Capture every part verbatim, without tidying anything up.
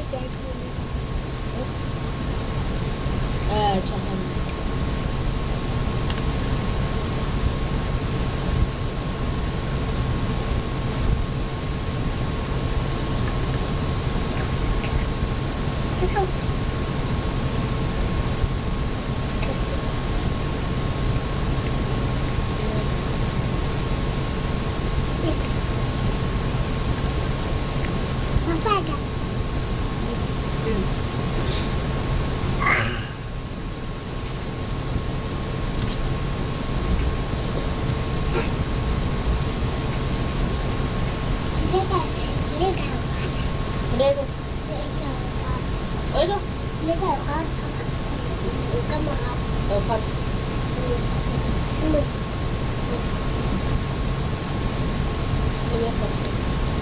آه شغال. لازم ايه ده؟ لو فتح ايه يخلص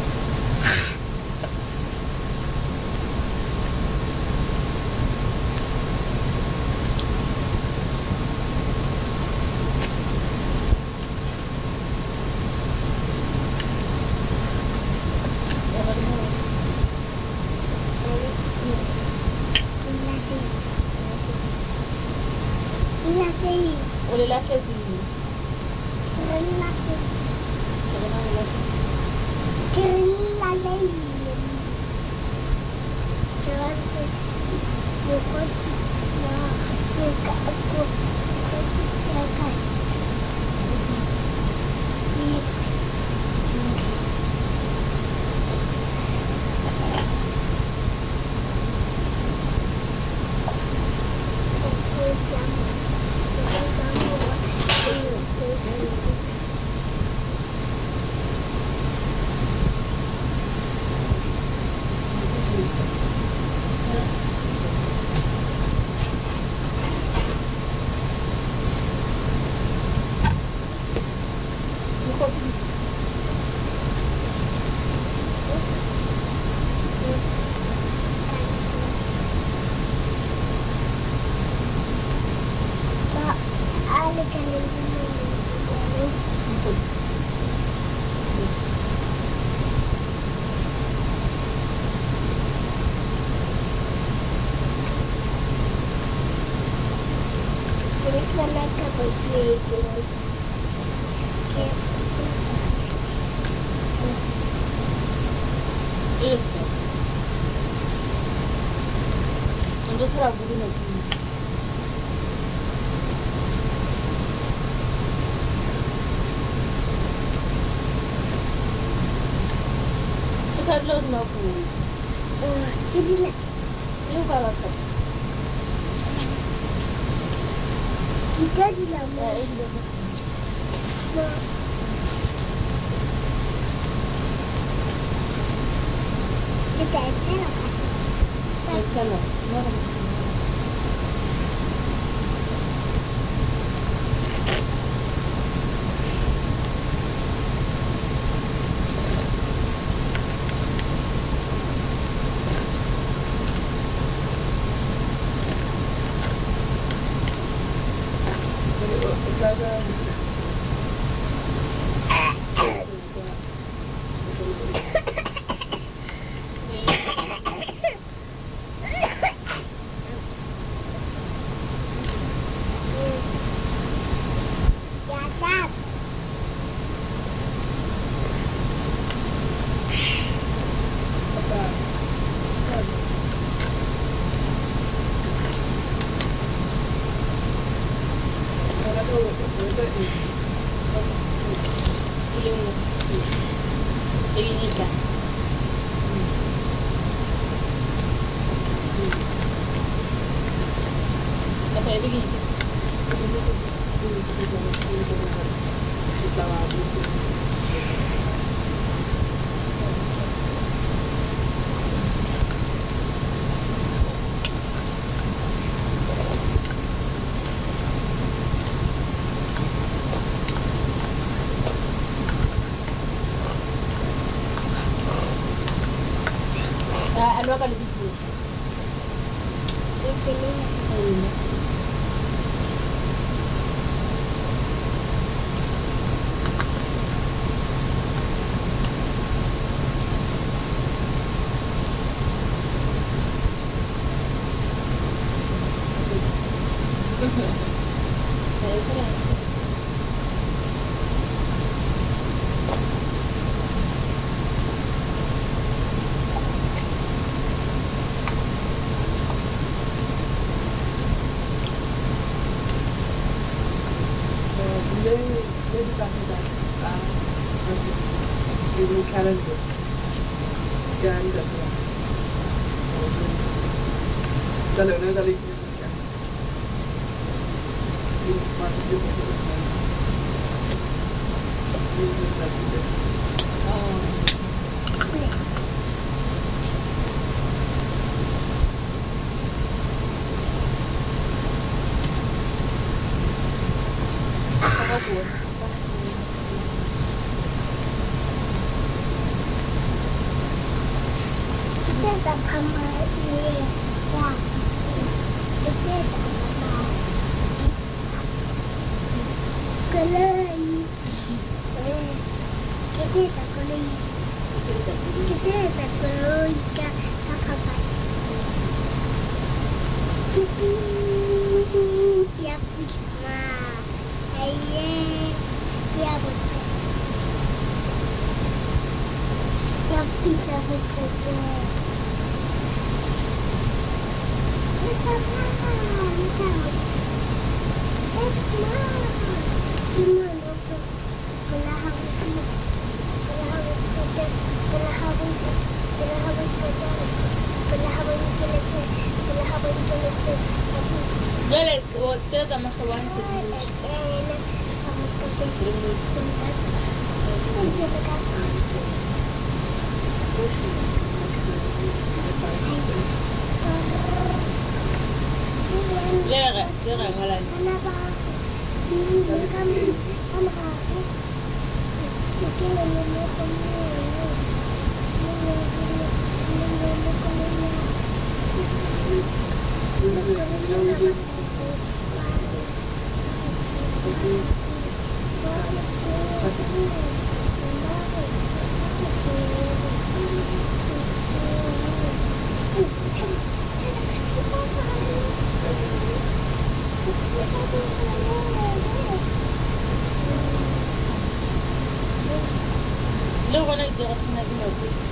قولي لا كده 먼저 사라고 그러지. 스카일러 나고. 어, 이제 이거 알았다. 이따지라 뭐. 네, 이거. 뭐. 괜찮아. 괜찮아. Ano ka lebih dulu? Di sini. Deve crescer. Le le kandidat a assim ele calendar calendar चलो ना चलो क्या ये मान लीजिए इसमें ये ये चलती है Kita tak sama ni, ya. Kita tak sama. Kelai. Kita tak kelai. Kita tak kelai kan apa apa. Ya sama. Ayah, ya betul. Ya kita betul. Dole, você tá mais falando de luz. Zera, zera, voilà. لو انا اجي غطينا بها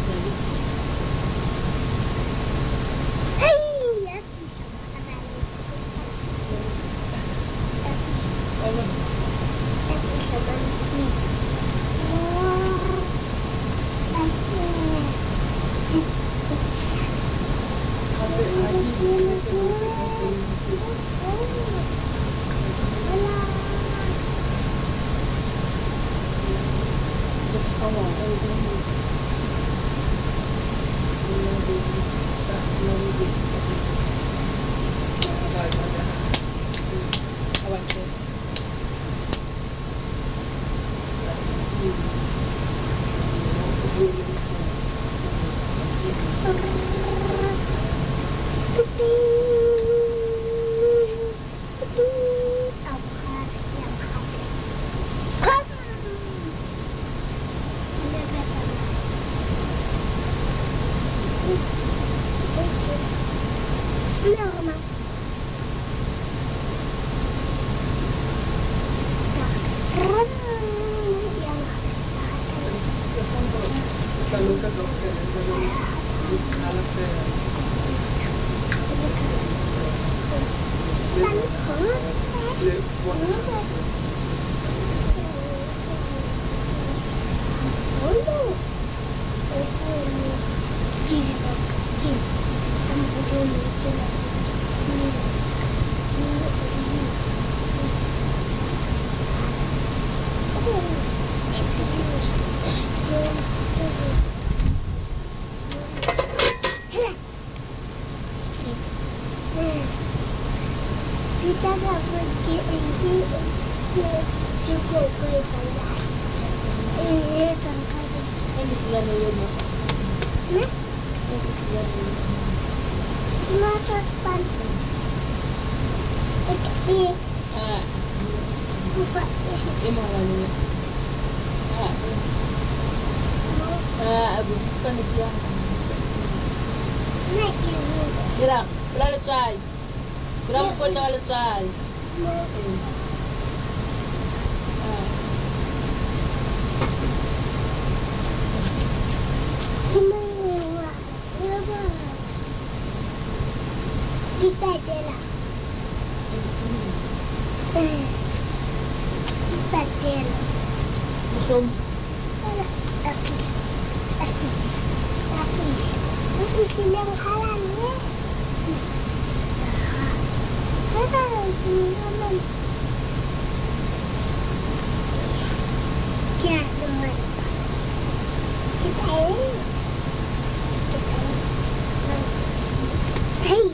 Kita tak pergi pergi cukup boleh sampai. Eh, sampai. Ini tidak boleh masuk. Hmm? Ini tidak boleh. Masuk pan. Eh, Ah, buka. ini mana ni? Ah, ah, abu sispan dia. Naik ibu. Gerak, gerak lecai. Gerak pun tak lecai. Kita dela. Kita dela. Busog. Afis. Afis. Afis. Afis silang halal ya. Kita silang. Kita teman. Kita ini. Hey.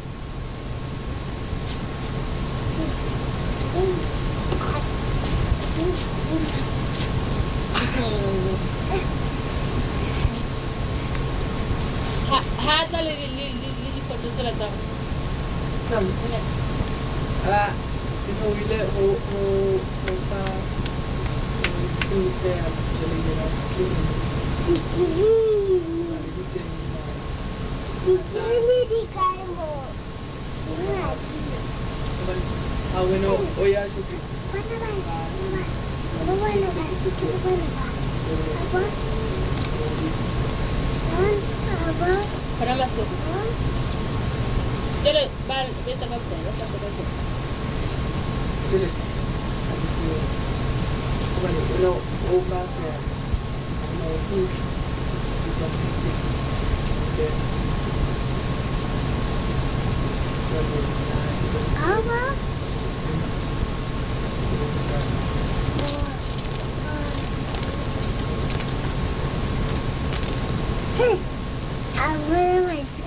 Hata li li li li li foto tera jam. Jam. Ah, itu bila ho ho ho sa itu dia jadi dia. Bikini. Bikini di kamu. Ah, bueno, hoy ya supe. Mana mas? Apa mana mas? Kita mana mas? Apa? Apa? Para masuk. Jadi bal biasa kau pun, biasa kau pun. Jadi, apa ni? Kalau over ya, kalau tu kita kita Apa? Hei, apa masih?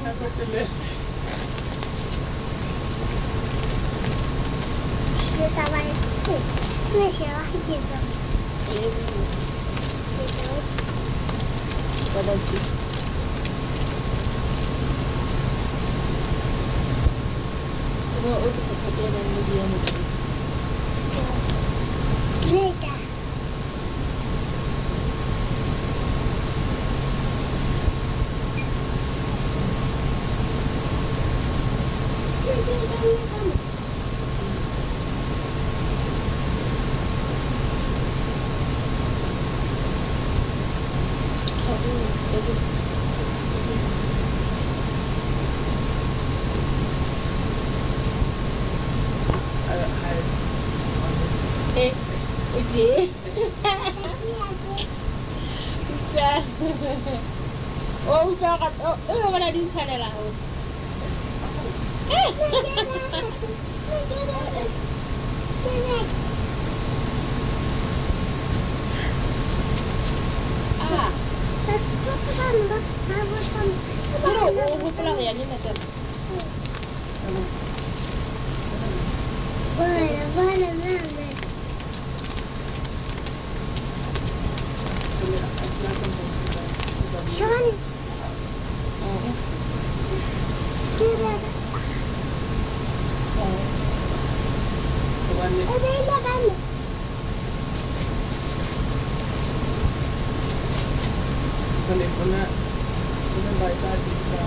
Kita masih. Masih lagi kita. Beleza, beleza. Vai dar disso. Vou outra sapateira no dia no dia. Legal. Eh, uji. Udah. Oh, udah kat. Oh, eh mana di sana lah. Eh. Ah. Mas bukan mas bukan. Pero, oh, pula kaya ni macam. Boleh, boleh, boleh. Sean. Kira. Ada yang kan? Kalau puna, puna baca kita.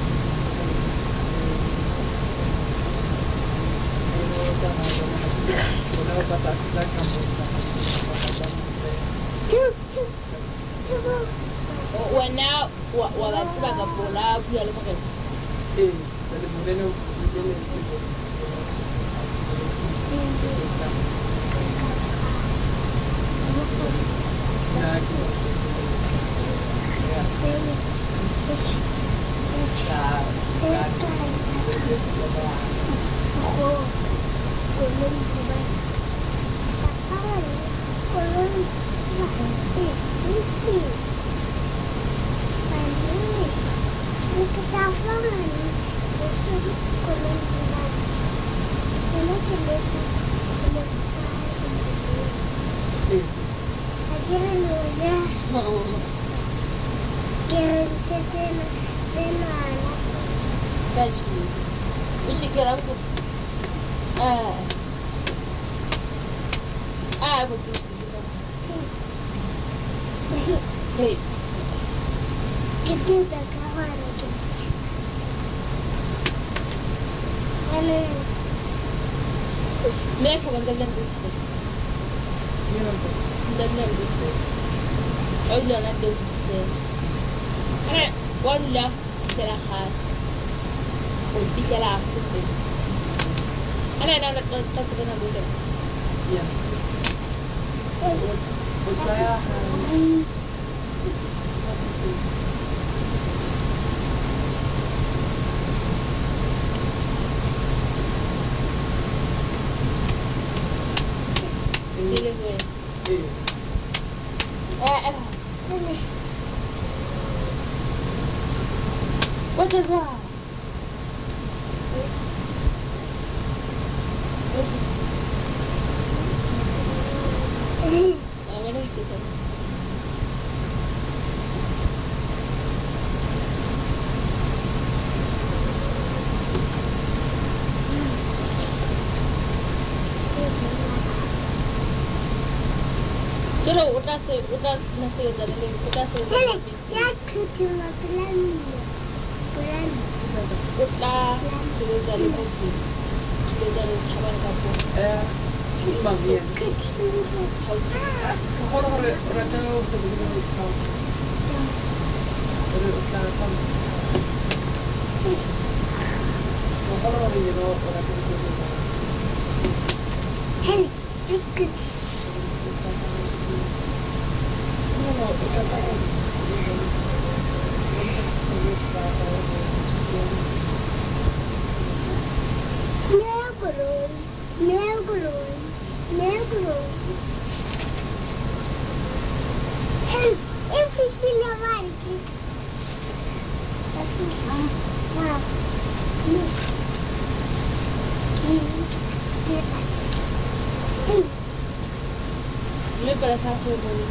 Puna baca kita kamu. Cup, cup, cup. Wana wa wa batsiba ka bola buya le mokgwa. Eh, jadi mungkin mungkin itu. Nah, kita. Ya. Oh, kolom bebas. Sekarang kolom bebas itu. Ini kita faham. Besok kolom bebas. Ini kita kolom bebas. Eh, Ajaran udah. Kira kita nak Tashi. Uchi kira ko. Ah. Ah, ko tsi tsi. Hey. kita dah kawan tu. Mana? Me ka bang galang discuss. Yun ang po. Galang discuss. Ay la na do. Ana, wala sila ka. O bigala ako. Ana na na tapos na bulo. Yeah. Huwag kaya Dili ko eh. Eh, eh. What's it wrong? What's it? Ah, mana itu tu? Kalau udah se, udah nasi jadi ni, udah se jadi. Ya, ketemu pelan, pelan. Udah se jadi nasi. Kita jadi kawan kampung. Eh, kumang yan. Ketemu. Kakolo ko rin, rin na ako sa gusto ng ikaw. Rin, utla ka. Kakolo ko rin yun, rin na ako sa gusto. Hey, ikut. Ano, utla ka. Negro, negro, negro. Hey, eu fiz levar aqui. Eu fiz. Ah, Me parece así muy.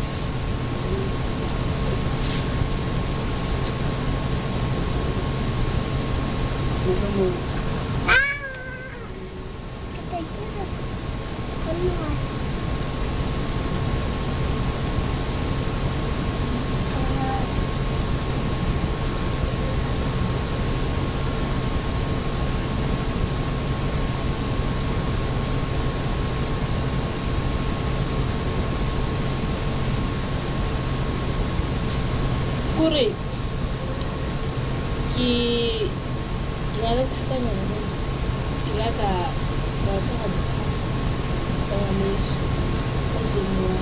Kuri ki yalo katanya naman ilaga bata ka sa mesu kanjinwa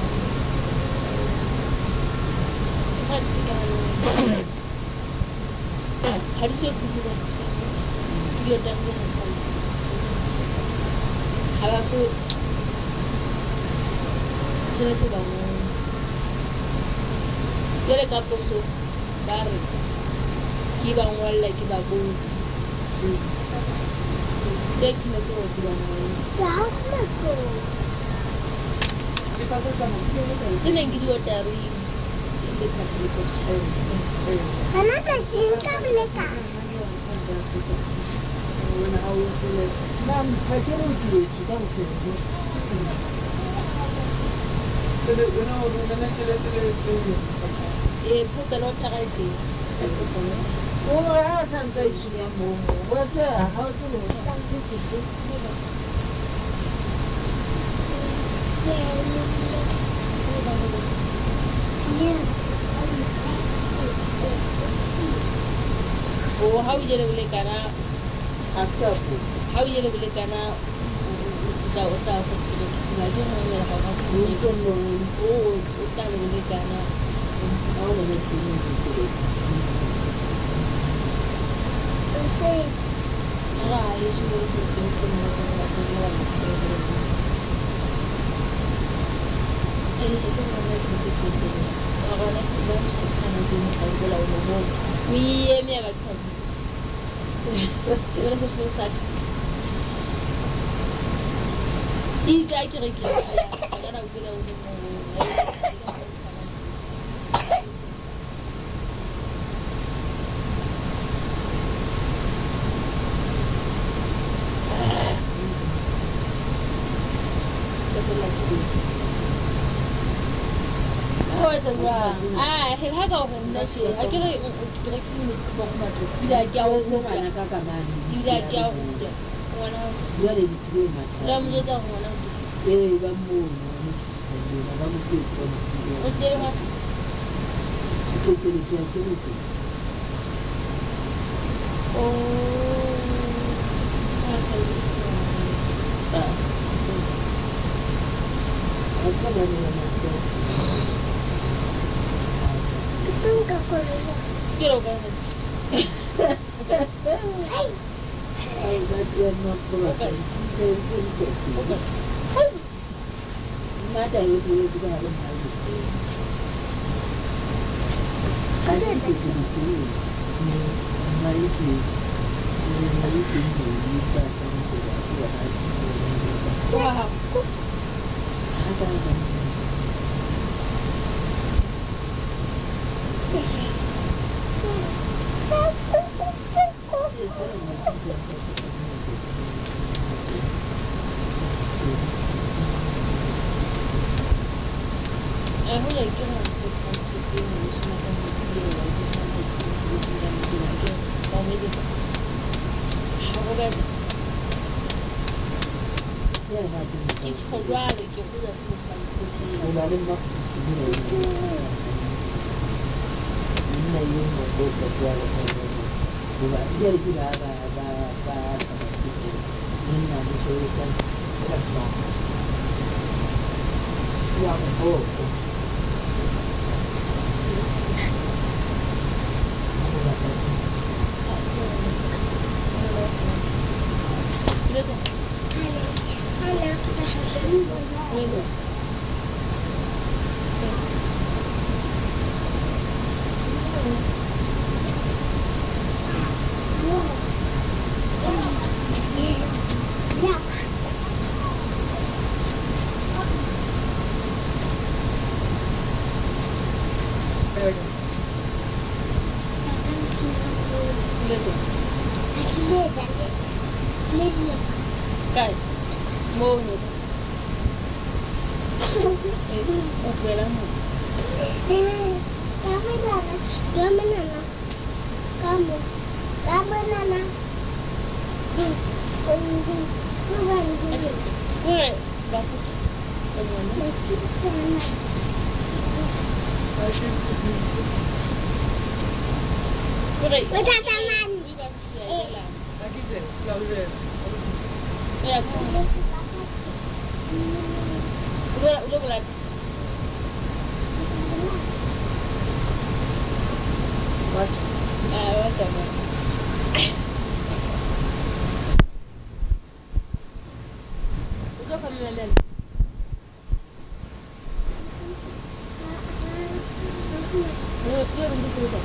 hari so kuzira yo dangi na chance hala so sila tiba mo yale kaposo Baru kiba wala kiba boots. Dek sila tu kiba wala. Tahu aku. Di pa ito sa mga. Sila yung gidwa dari hindi ka tuliko sales. Kenapa sih kamu lekas? Wala ako sila. Ma'am, may kero ito ito. Sila, wala ako na sila sila ito. Eh, posta no tarayte. Posta no. Uno ya santa ishia mumu. Wase hausi no tanti siku. Oh, how jele bele kana Aska po. how jele bele kana da uta ko kile kisibaje no ya ka ka Ito mo. oh uta bele kana Ako na may kisibaje. Sei. ara yesu mo so ko so mo so ka ko ya ko eh ito na na ko ko ko ara na ko ba sa kana din ka ko la mo mo mi e mi ba sa Ora se foi sac. E já que aqui agora o que é o ah, he ha ga honna ce a kira direct sin ko kuma to ida jawo ko Sana ka ka ba ni. ida jawo da mwanangu. Yale nikiona. Ndio mjeza mwanangu. Eh, bamuona nikisema bamukisi bamusiyo. Ujere wa Kitele kia kitele. oh. Sasa hivi. Ah. Apa namanya? Betul nggak kalau Kiro kan. Ay, bagian memproses. Bukan. Ada itu juga harus harus. Kasih itu dulu. Mari kita, mari kita bisa sama kita juga harus. Wah. Ada ada. Aku lagi kan sekitar itu semua kan dia lagi sama itu sedang dia mau meja. Aku kan Ya, ada. itu keluar lagi aku dah sempat itu. Kemarin mak ini yang membuat sesuatu yang bukan dia juga ada ada ada itu ini nanti solusi kerja yang oh Lihat. anak sehari Lihat. ya Lihat. lihat lihat lihat Kai. Mau lihat. Eh, oke lah. kamu nana kamu nana kamu kamu nana Asik. Gue masuk. Bagaimana? Gue Udah teman. jelas. Lagi je, lalu je. Ya, udah udah mulai. Mas Ah, macam mana? Udah kami lain. Menurut gue belum bisa udah.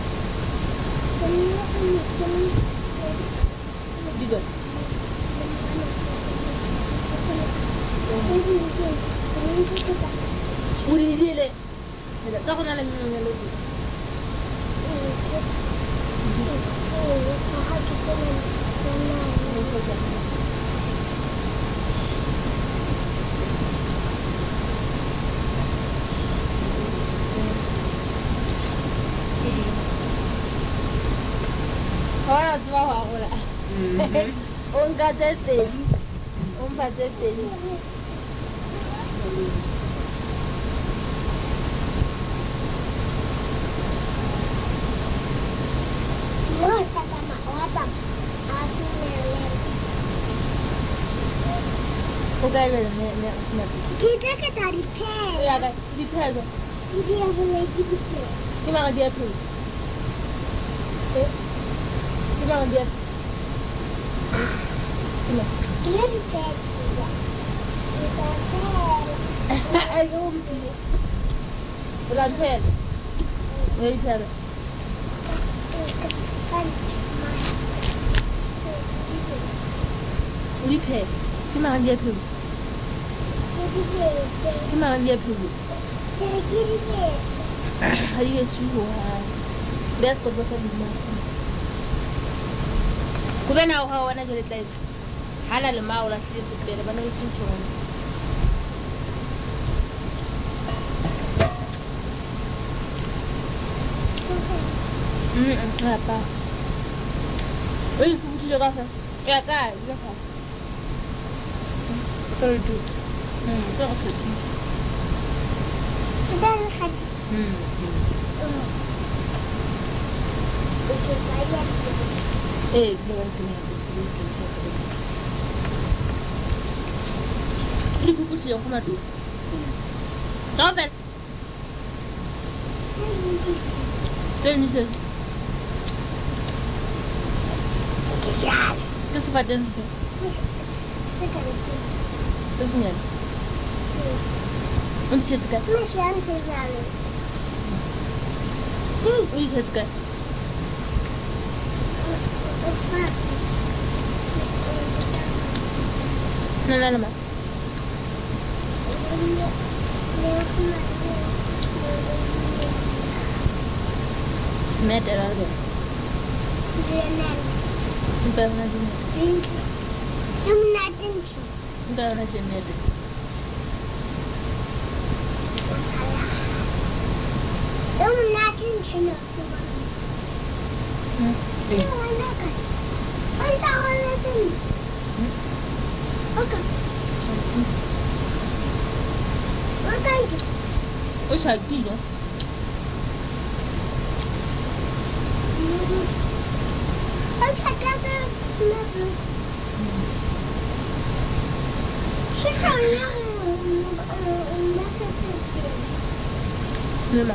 Juga. Udah sih le. Ada cakap nak lagi mana lagi? Orang tu apa aku lah? Orang kata tadi, orang kata tadi. Oh, sama macam aku melihat. Okay, well, ne ne ne. Kita kata repair. Ya kan, repair tu. Ini yang boleh repair. Cuma dia tu. Eh? Cuma dia. Cuma. Dia repair juga. Kita repair. Aku mesti. Bulan pen. Repair. Kan. Repair. Cuma dia tu. Jadi biasa. Cuma dia tu. Jadi biasa. Hari ni suhu. Biasa kau pasal lima. Kau nak hawa nak jadi lagi. Halal mau lah dia sepeda mana isu cuma. Hmm, apa? Eh, mesti jaga kan? Ja, geil, wieder passt. Very juicy. Hm, das ist richtig. Und dann hat es. Hm. Das ist leider. Eh, gila gila habis gitu bisa terus. Ini buku sih yang kemana tuh? Novel. Jadi sih. Kesempatan sih. Sekarang. Terus nih. Ini sih sekarang. Masih anti jalan. Ini sih sekarang. No, no, no más. Meter algo. Un pedazo de meter. Un pedazo de meter. Oh, ça dit, non? Lima.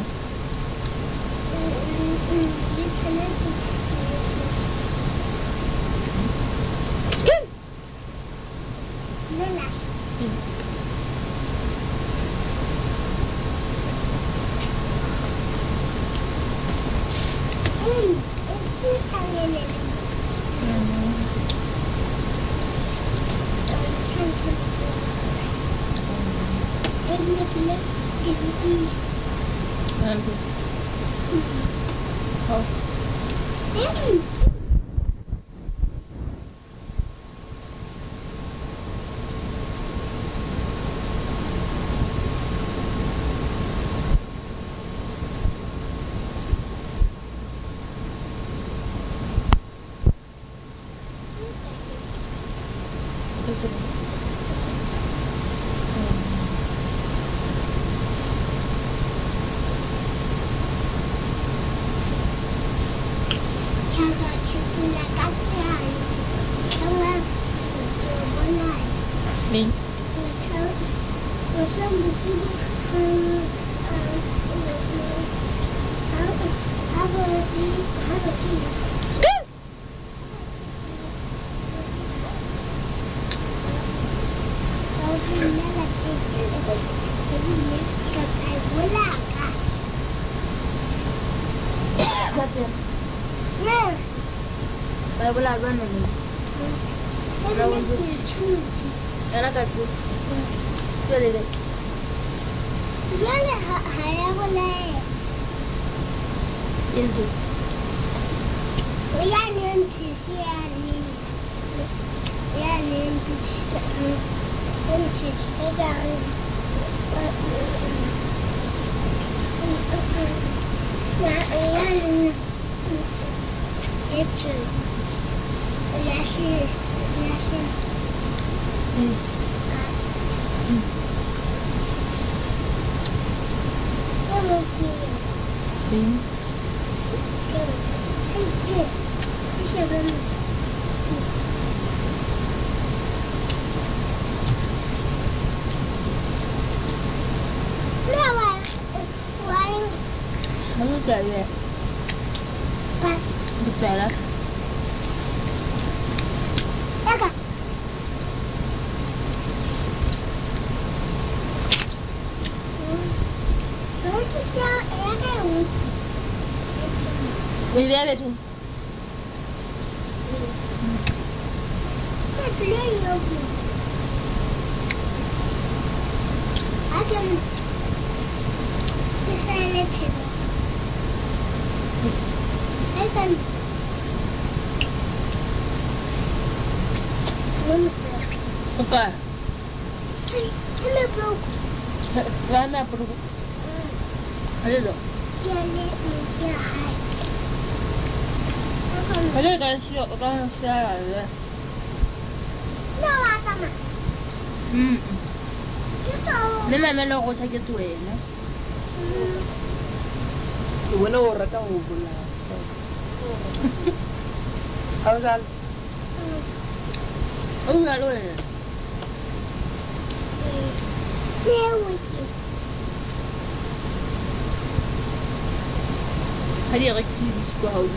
Oh. Ning. Skip. That's it. Yes. Saya boleh run ini. Enak kan sih? Jadi deh. Yana haya boleh. Ini. Yani anti siani. Yani anti ada. Na yani itu. Yasis, yasis. Hmm. Kat. Kamu kiri. Ini. Kiri. Kiri. Siapa ni? Lawa, wang. Kamu tak ada. Kat. Bicara. Jaga. Ini dia betul. Akan bisa lihat. Akan Apa? Hello, bro. Lama perlu. Ada tu. Ya, ya, hai. Ada kan siap kan saya ada. Nawa sama. Mm. Kita. Le mamelo go sa ke tswena. Ke bona o rata go bola. How jalo? O ga lo wena. Ne wiki. Ha di re tsidi sko ha o.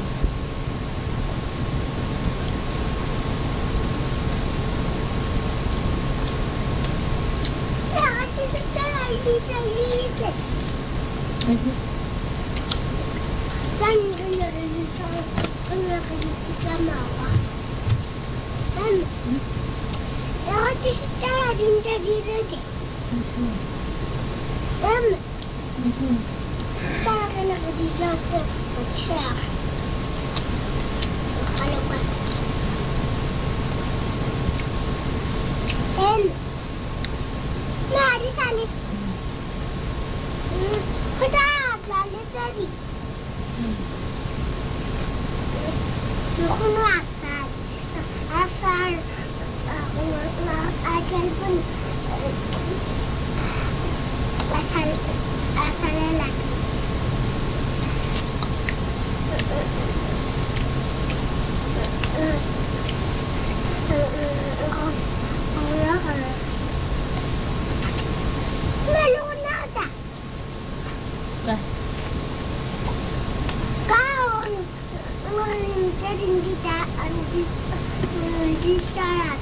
Ya, ati sa tala iti sa iti. Dan kanya iti sa kanya iti sa mawa. Dan. Ya, ati sa tala iti iti. Dan. Sana kanya iti sa sa chair. Kalau kan. Dan. Nah, di sana. Khuda, lalu tadi. Nukunu asal, asal, agak pun asal, asal lagi. Melu nada. Kau jadi kita anti anti syarat.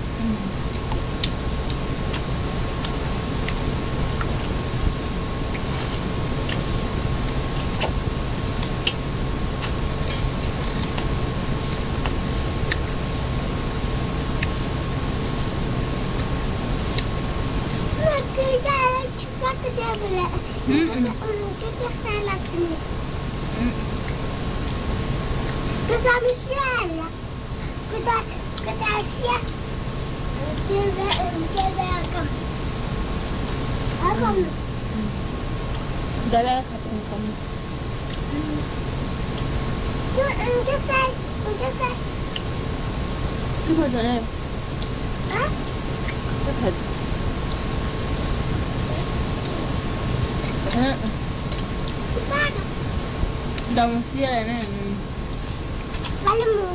Kita cepat kerja boleh. Kita salah ni. Kita misial. Kita kita siap. Kita kita akan. Akan. Dala ka tong kam. Tu kita say, kita say. Ki ba dala? Ha? Ka tad. Ha. Cepat. Dong sia na. Malam.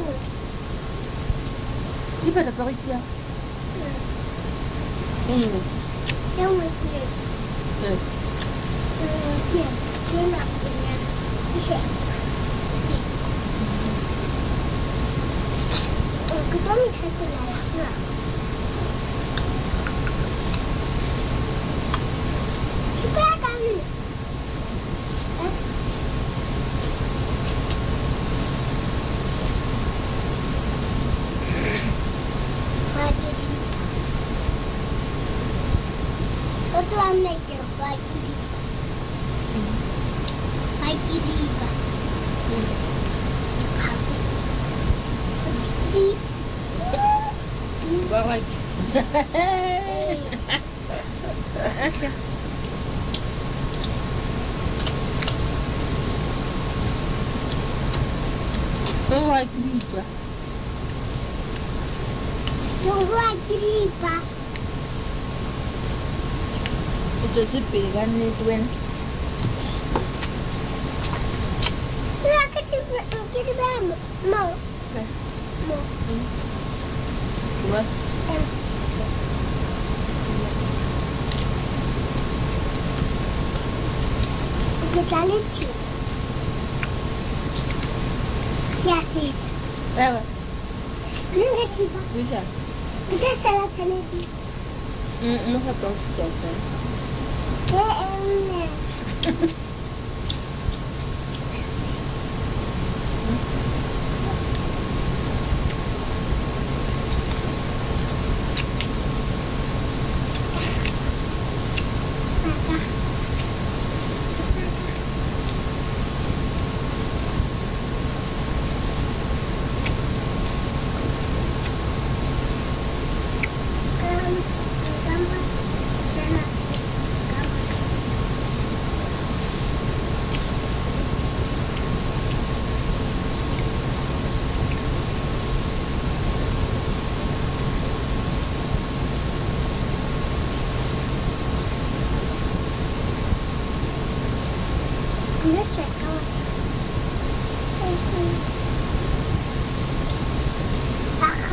Ki ba da Paris ya? Mm. Yang mesti. Eh. Dia, dia nak punya. Bisa. Kita minta celana. Cepat kali. Mati. What's wrong with you? Mati. Mati diva. Mati. Ba like. Oh, like pizza. Yung mati diva. Ito si Pigan ni Twin. Kenapa kita kita bam? Mau. Mau. Coba. Kita lucu. Ya sih. Pero, Nggak sih pak. bisa. Kita salah tadi. Mm, no sa to stop. Eh eh.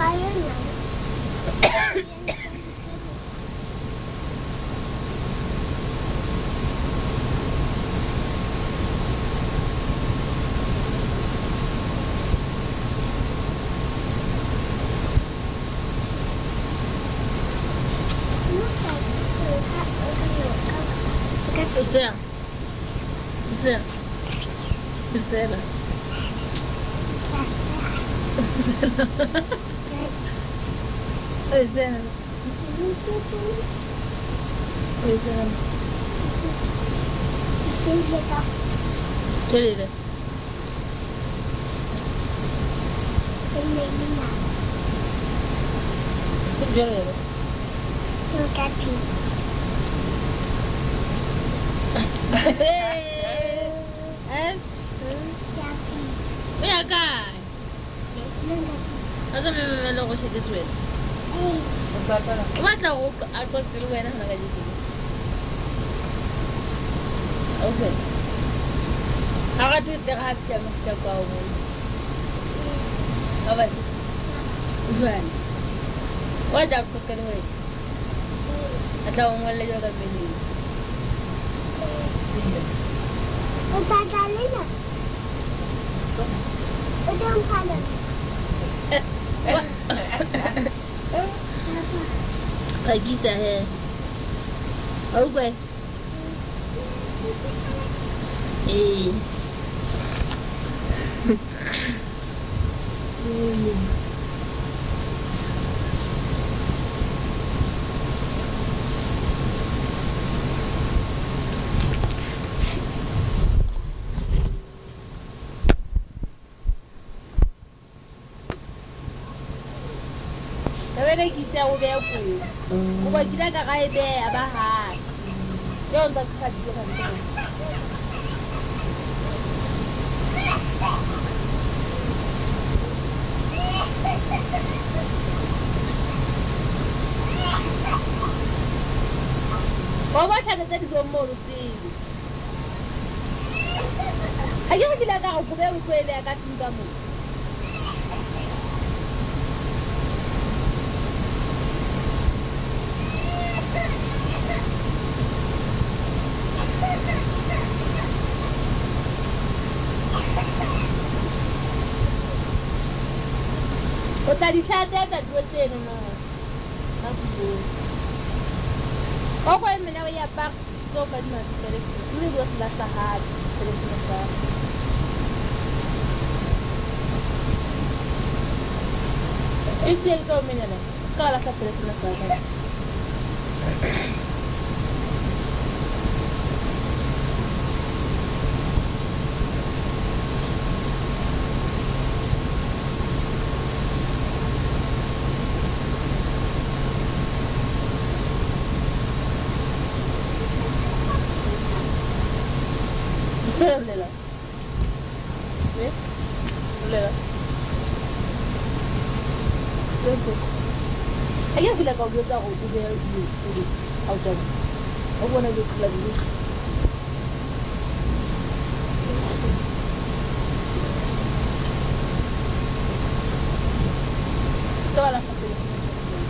Kaya na. Luciana. Luciana. Luciana. Luciana. Luciana. ¿Qué dice? Yo le digo. Ven acá. Hazme luego si te suena. Vas a algo que luego eres una galletita. Ok. Ahora tú te vas a hacer más que algo. A ver. Suena. What up, fucking way? Atau mo lang yung minutes. Udah kali na. Udah kali. Pagi saya. Okay. Eh. Tabela kitsa o bea ko. O ba kira ka ga ebe aba ha. Yo nda ka dira ka ntsho. O ba tshaka tsa dijo mo rutsile. Ha ke dira ka go bea o so ebe ka tsinka mo. O tla di tlatsa tsa dilo tseno no. Ba go. O go emela ya ba go ka di maspeletse. Mme go se la tla ha pele se sa. It's el go menela. Ska la tla pele se sa. Lela. ¿Eh? Lela. Simple. Ella si la cogió esa ropa de auto. O bueno, yo la vi. Estaba la foto de esa.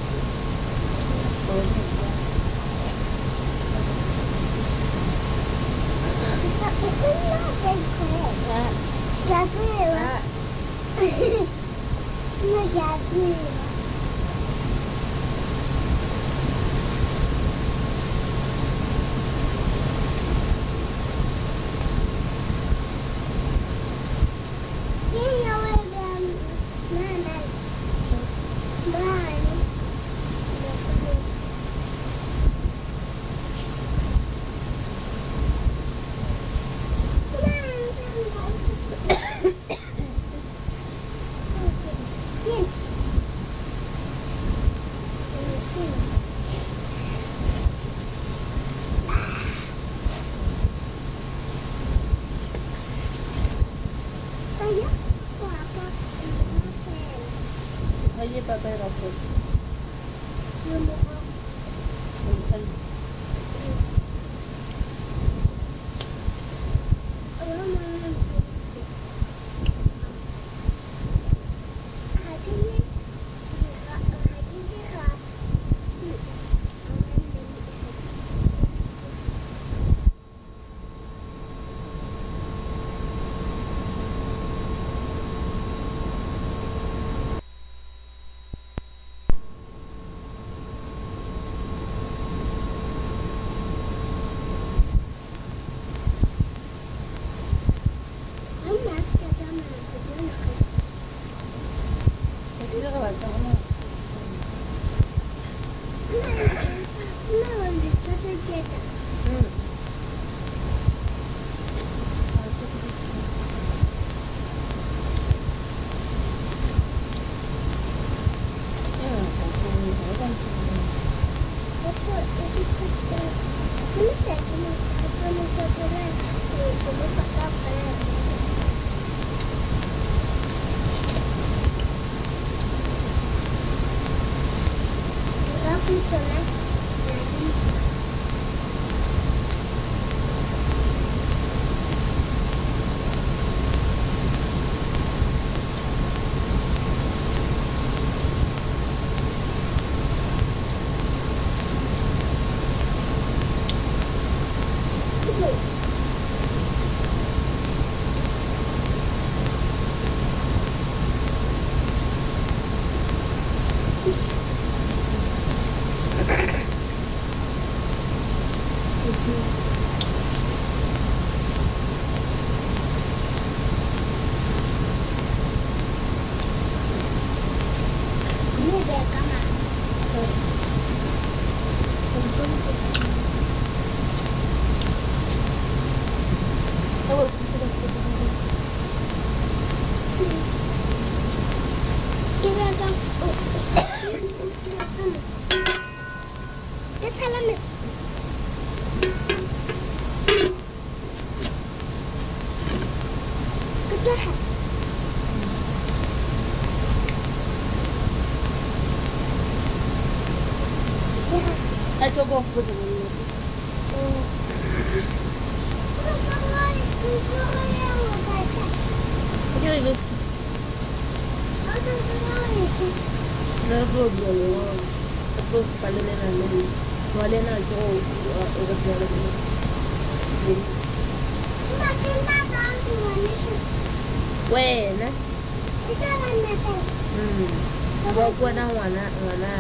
Ya prueba. No, ya prueba. Aye papa era fue. Sila ka bata ko na. Meron din sa tageta. Hmm. That's what it is. Ano sa ano? Ano sa pera? Ano sa pera? Aku telah jadi ini dia kamar. Tahu kita seperti ini. Ini ada oh, sama. Dia salam. Betul. Ai coba aku bisa beli. Aquele doce. Não vou bolo. Eu vou fazer na lei. Olha na que eu eu vou fazer aqui. Ué, né? Hmm. Vou pôr na wana wana.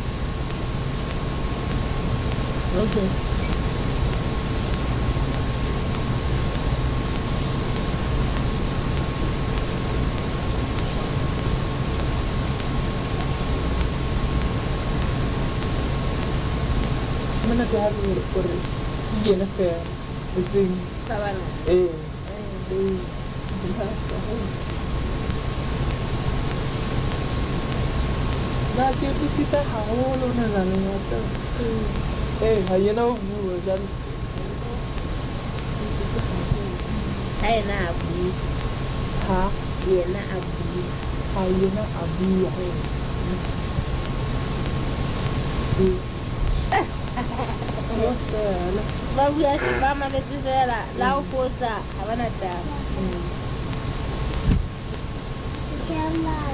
Okay. Mana kaya por por iya na kaya sing Sabar. eh Eh. na kaya tu sisa hawo lo na na na ta eh haya na bu jan sisa hawo Hai na abu. ha Ye na abu. haya na abu ya Babu ya shi ba ma gaji vera. Lawo fosa. Habana ta. Inshallah.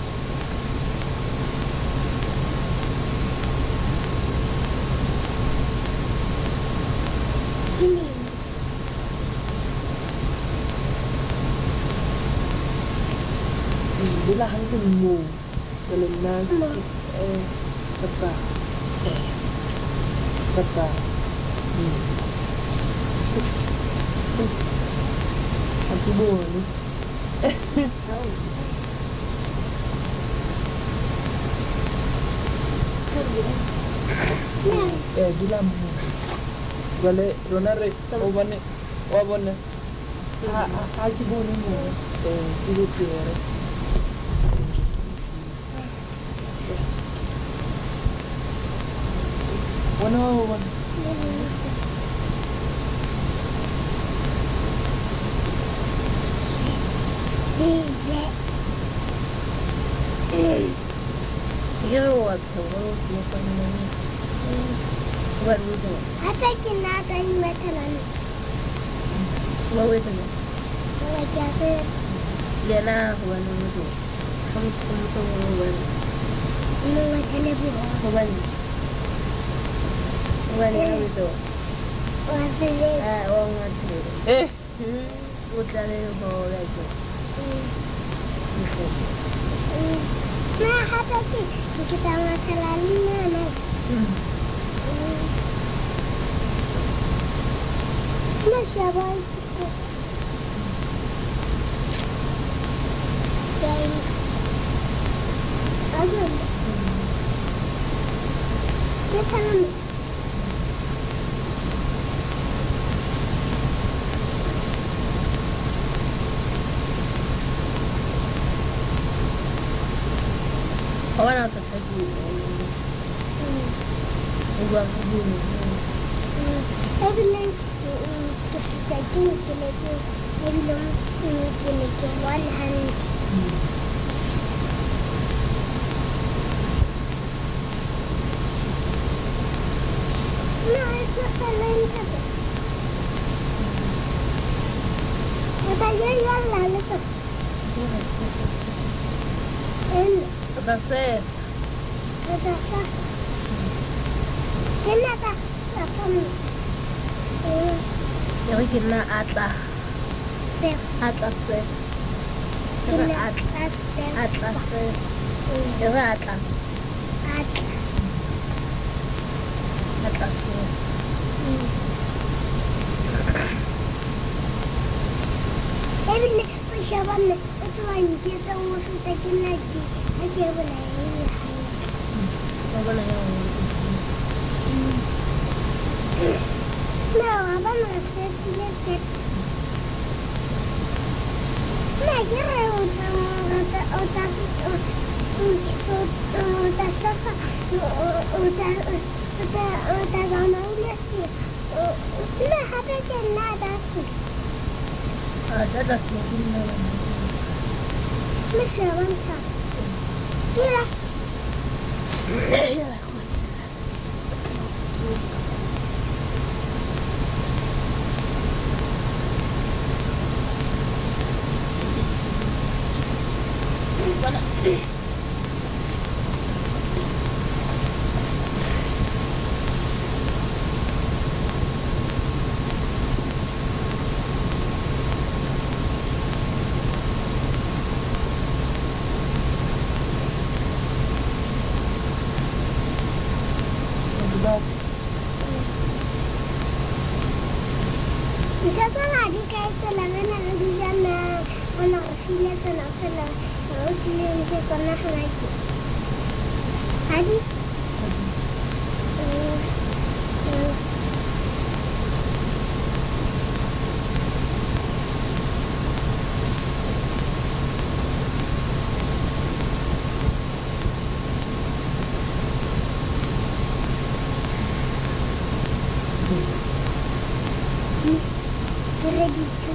Ini bila hangin mo dalam nasi eh kata kata aku mau ni eh bila mo bale ronare o bane o bane ha ha ki boni mo eh ibu tiare one oh one Yo what the world so funny. What we do? Hata kinata imetalan. What we do? Wala kiasi. Lena huwa na mtu. Kama kama so huwa. Mga telebu. Huwa ni. Huwa ni mtu. Wasile. Ah, wa mtu. eh Utale huwa leo. Na hata ki kita matalali na na. Na shabai. Dai. أجل كيف أنا هو أنا أساس هجوم هو هجوم قبل تفتحين كلتين قبل كلتين والهند ما يتصل انتبه وتجي يلا لك إن هذا سيف هذا سفر كنا تسافر يبغى كنا أطلع سيف أطلع سيف كنا يبغى تسافر أطلع سيف يبغى أطلع أطلع سيف قبل وشبابنا أتوان كده وصلت كنا دي أجي ولا هي حياة ربنا يعين ما ربنا السيد كده ما جرى وت وت وتصفى وت وت وتجمعوا لسه ما حبيت النادى هذا سيف مش يا بنت كده يا أخوي طبعا دي كانت لما انا عندي جنة وانا عارفين انا قلت له قلت لي انت كنا احنا هادي ready to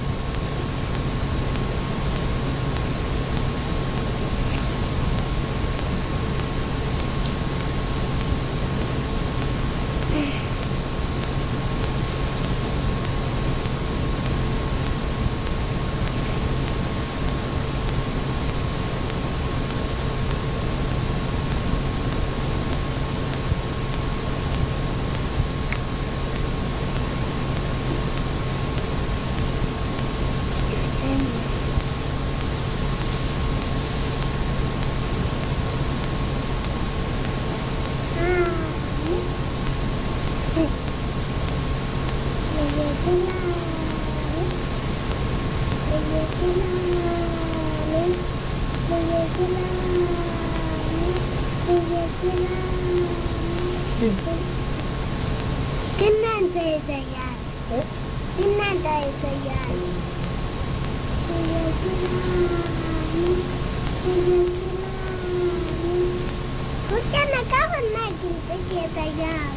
كنا انت يتيار كنا انت يتيار وكان كمان ما كنت يتيار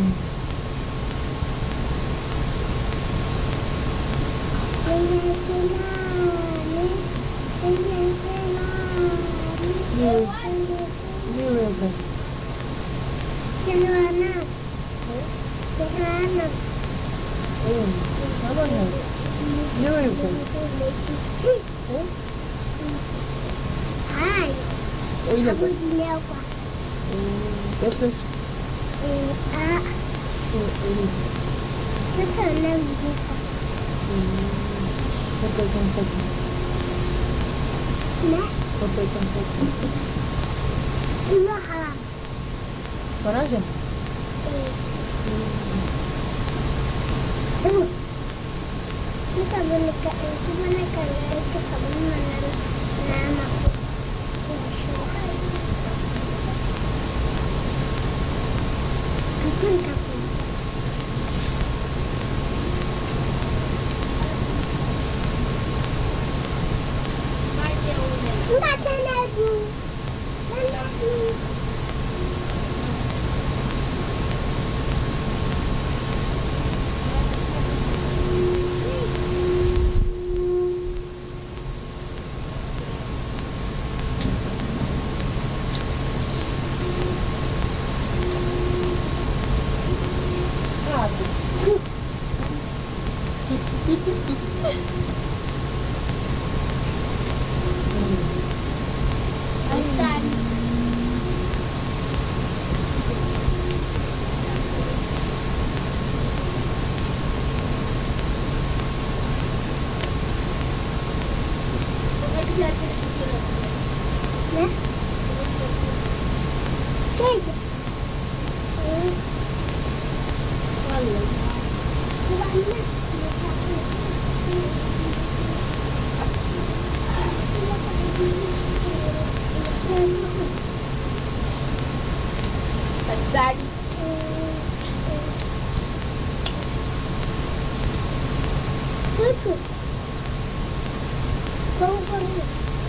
Celana, celana. Eh, apa ya? Dia apa? Hai. Oh iya, Aku sini apa? terus terus. Eh, ah. Kesana bisa. Apa yang sakit? Nah, Apa yang sakit? ini halal. Mana sih? Tuh. Bisa menikah itu mana kalau itu sama mana nama aku. Nunca fui. Vai ter um, né? Não dá caneco. Caneco. Né? Queijo. Olha. Passar. Tudo. Como comer?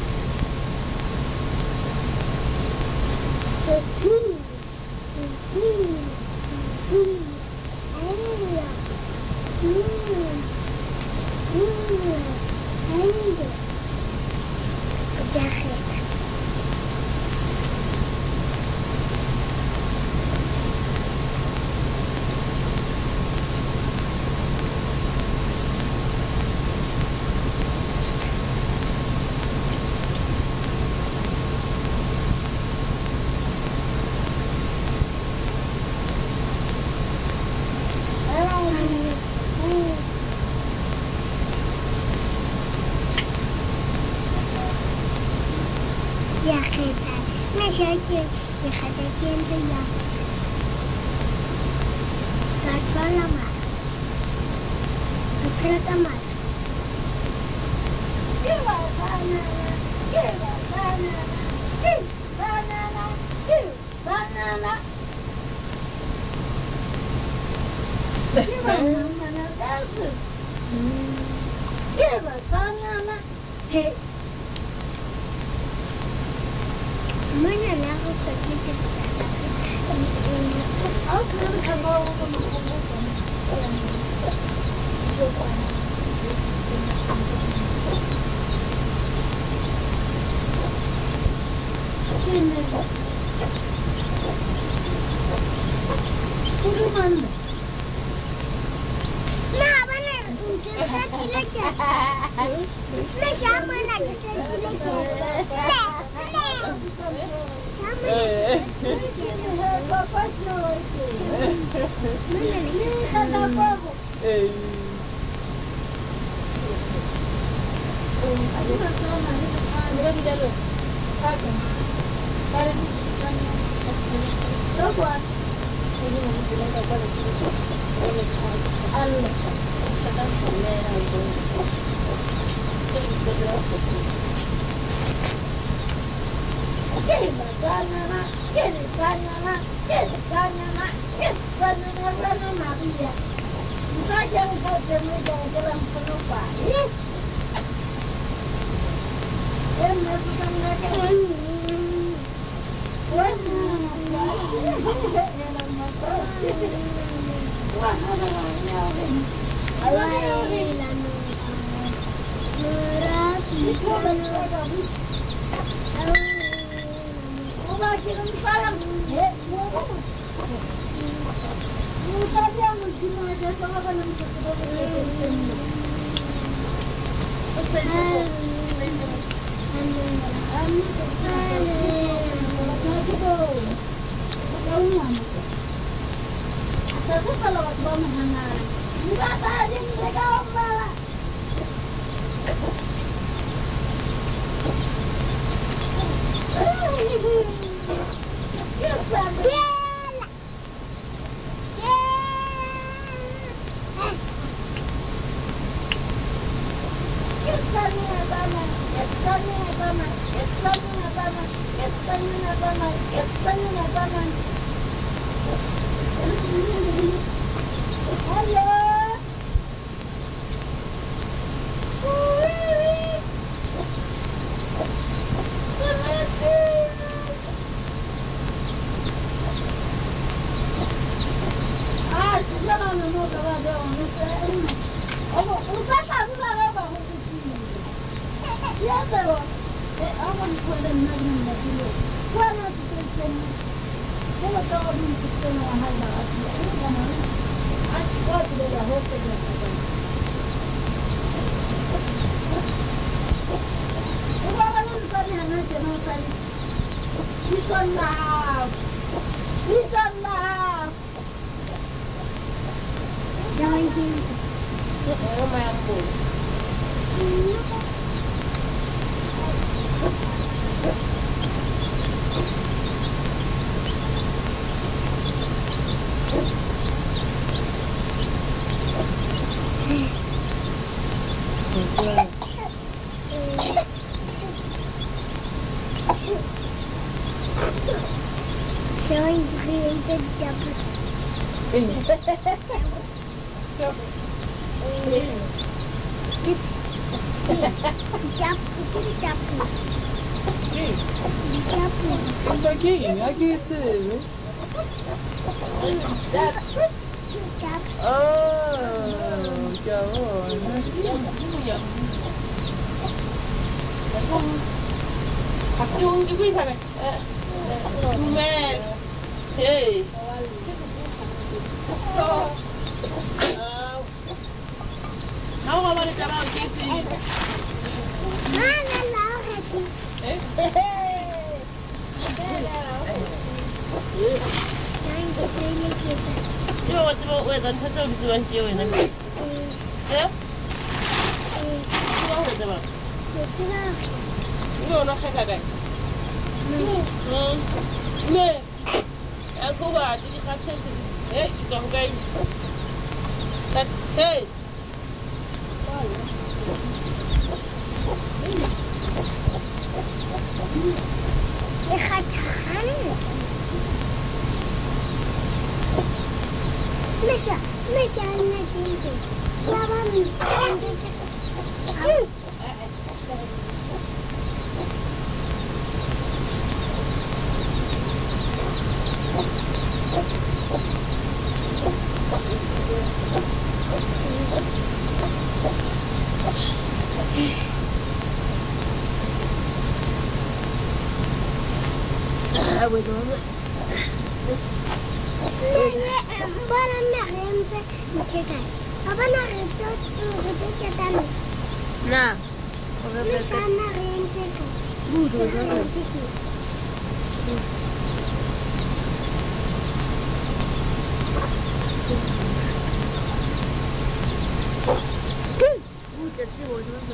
Tudo. Tudo. Tudo. Aí, ó. Hum. Hum. Aí, ó. Jarreta. Jarreta. Mas eu que jarreta quente ya. Tacho la mar. Otra cámara. Give a banana, give a banana, give banana, give banana. Give a banana, dance. Give a banana. Hey. Mana lah aku sakit. Aku nak kabar apa Kurungan. Nah, mana? Kita lagi. Nah, siapa nak kita lagi? Nah, nah. Eh, Papa snow. Mana Ni lagi? kata apa? eh. Aku tak tahu mana. Buka di dalam. Apa? Tarik. Sobat. Ini mau bilang apa lagi? Oleh cakap. Allah. Kata selera itu. Terus terus. Give a banana, give a banana, give a banana, give a banana, banana Maria. Saja engkau jalan dalam penumpang. Yang masukkan mereka. Wah, wah, kirim salam. Eh, Musa dia mungkin aja sama kan yang sudah berlaku. Saya saya Asal kalau waktu mana, enggak tadi mereka ombak. It's enough! It's enough! Jangan gitu. Meron mayang pool. Showing created doubles. Get Dap, get doubles. Doubles. Um pouquinho, aqui too. Steps. Doubles. Oh, que amor. 박종 이거 이상해. 두맨. Hey. How am I going to get out? Mana lah hati. Jangan kesini kita. 이거 어쩌면 왜 난 찾아오기 좋아하는 기호에는? 예? 이거 어쩌면 Kita 이거 오늘 해가가. ni. 응. 네. aku ba jadi kata eh jonggai. That hey. Ikatahan. Mesha, mesha na tinggi. Siapa ni? I was on it. Bara narente cekai. Apa narente tu tu cekai. Nah. Mesha narente kan. Buzo sana. Skin. Buzo si buzo na.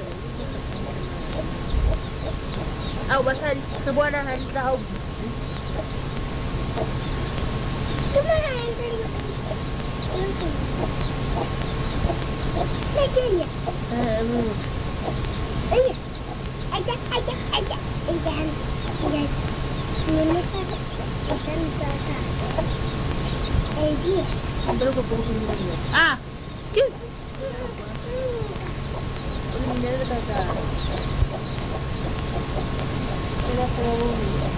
Au basal sebuah nahan tahu. Cuma narente. Sekejap. Hmm. Iya. Aja, aja, aja. Jangan, jangan. Menesak, pesan kata. Eh dia. Antara ko po hindi. Ah, skin. Hindi na kata. Wala sa mo.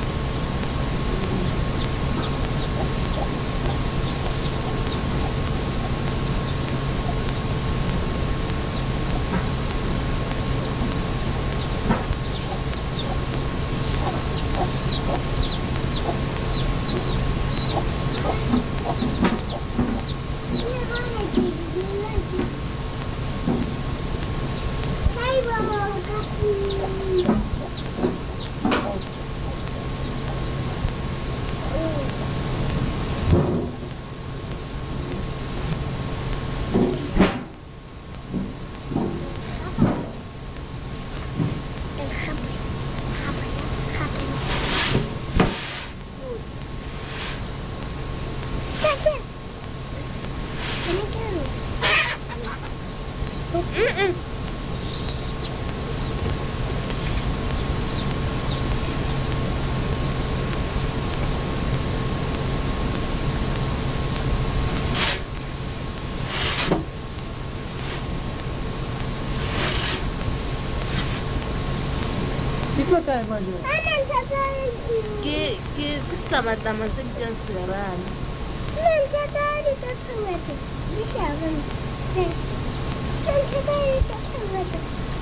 It's okay, Marjorie. Anan tata ke ke ke setlamatlama se bitsang serane Anan tata di tatawete. Di shaban. Anan tata di tatawete.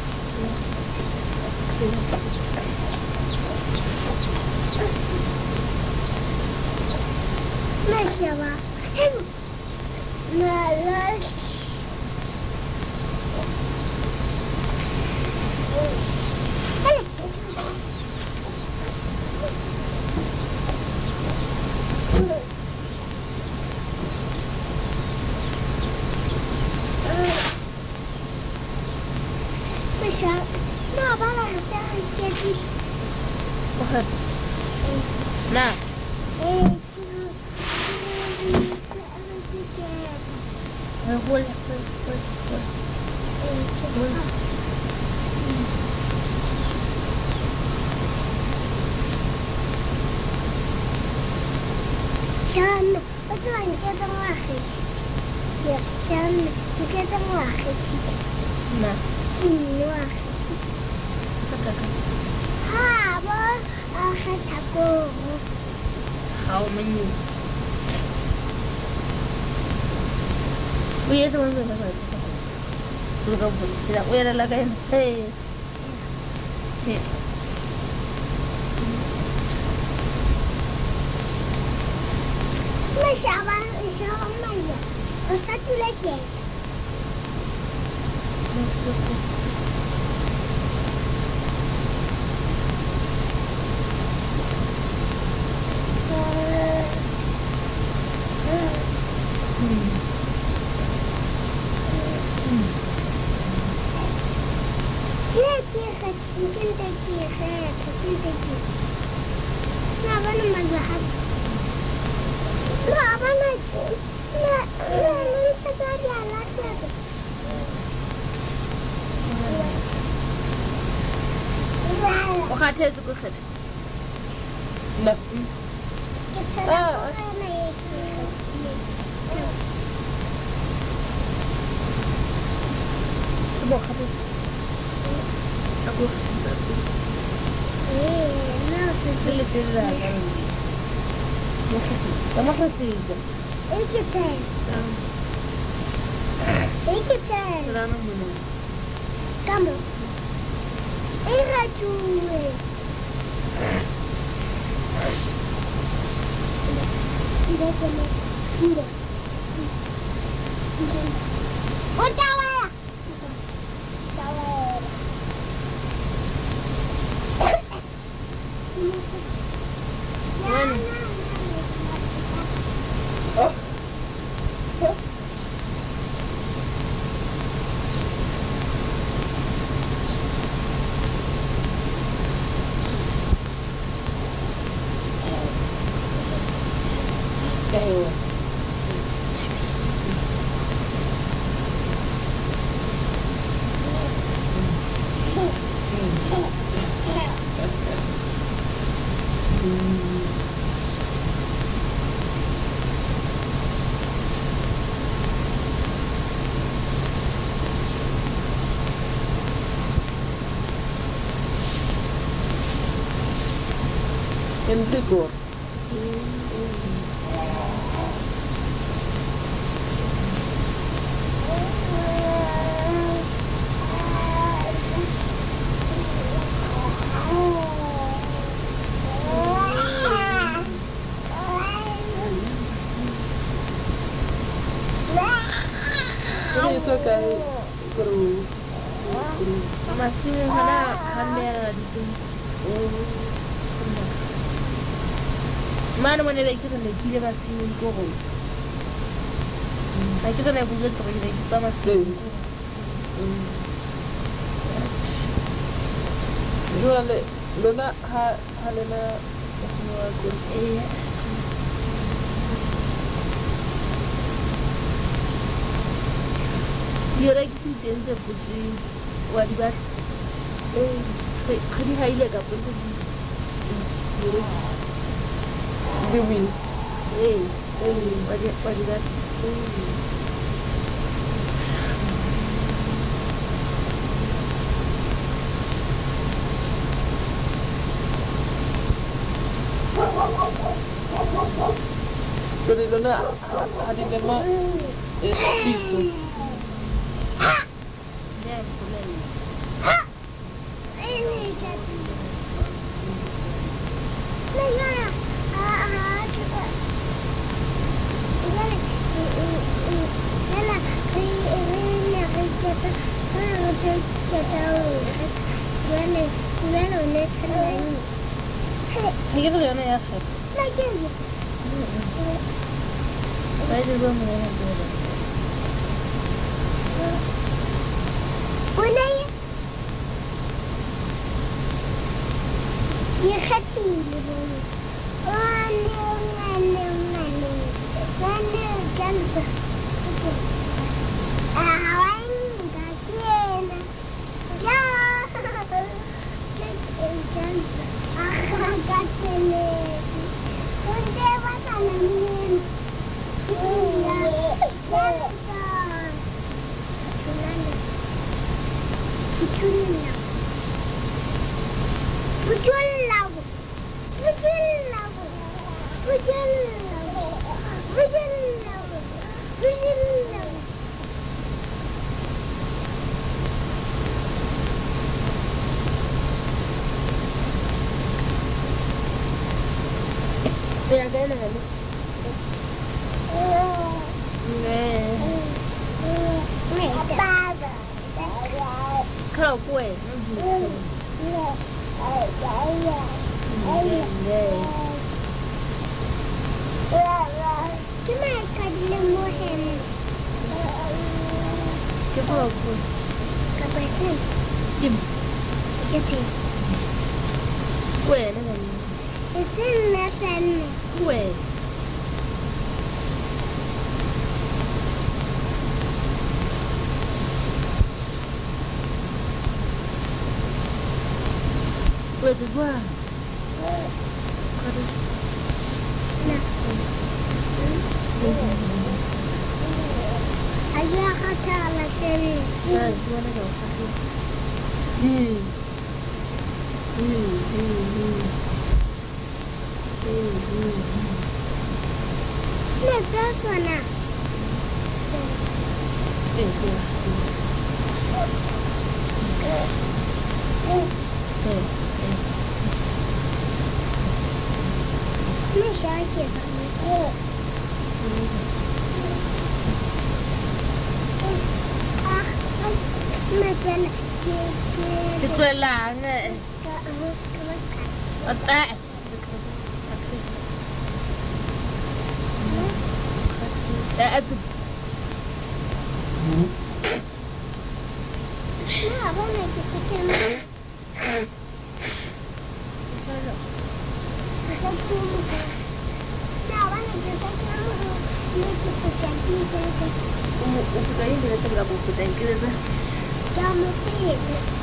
Mashawa. Mala. Masha, ma bala hasan kedi. bakit na Eh, ay hol hol hol hol شان أطلع كده واحد شان كده واحد na واحد kakaka ها با أخذ تقول how many Uy, ese momento me pasa. Lo que puedo, voy a dar la calle. Hey. Hey. ما شعبان شعبان مية وصلت لك يمكن دقيقة يمكن دقيقة لا أنا ما بحب لا أنا لا لا أنت تابع على كذا وخاتي تقفت لا آه تبغى خاتي أقول خاتي إيه ما اللي تدري عندي ما خسيت ما خسيت إيه كتير إيه كتير ترى أنا هنا كم إيه رجوع إذا كنا إذا وتعالى تعالى وين ايوه انتقوا It's okay. Guru. masih mana kamera di sini mana mana lagi kita lagi dia masih guru lagi kita lagi buat sekali lagi kita masih Jual le, lona ha halena semua guru. iya dia lagi sih dia nggak puji wadibat eh kali hari lagi apa tuh dia lagi Dewi. eh wadi wadibat Jadi Lona hari lama eh tisu. Dia boleh. Ini jadi. Naya, ah ah kita. Jadi, nana, ini ini kita, kalau kita tahu, jadi, nana ini terlalu. هي بغي أنا يا أخي. ما جاي. بعد اليوم من هنا. وناي دي ختي واني واني واني واني جنت أهوان كاتينا جا جنت أخا كاتينا وانت وطنين يا جنت Bujulla. Bujulla. Bujulla. Bujulla. Bujulla. Bujulla. Biar kaya nak habis. Kalau kue, cuma kadang muhem. kita kue, Kepasin. jim, Kecil. kue ni kan, Sana sana. kue. Kue tu semua. Nah. Ayah kata lah sini. Nah, semua nak kau kasih. Hmm, hmm, hmm, hmm, hmm, hmm. Nah, tu nak. Eh, jelas. Eh. Ni sakit banget. Ah, macam Kita lang eh. At eh. Eh, at Nah, apa nak kisahkan? Kisahkan. Nah, apa nak kisahkan? Ni kisahkan kita. Ufutani bila cakap apa ufutani kita tu. Kamu fit.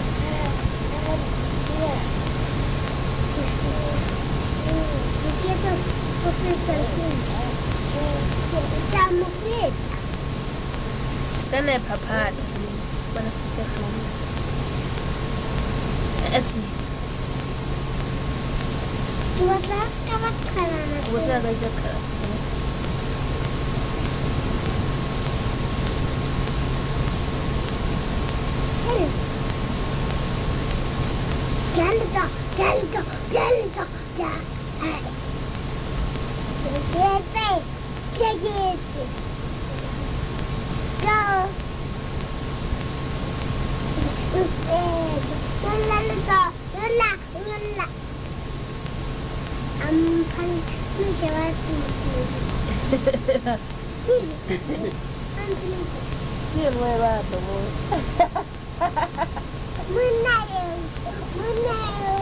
Kita ufutkan sini. Kamu fit. Sekarang ni papa ada. Mana fikir kamu? Ati. Dua kelas kawan kawan. Bukan kerja kerja. Delta, delta, delta, delta. Delta, delta. Go. Lula, lula, lula, lula. I'm playing. I'm sure it's I'm playing. Ni luar apa tu? Menayu, menayu.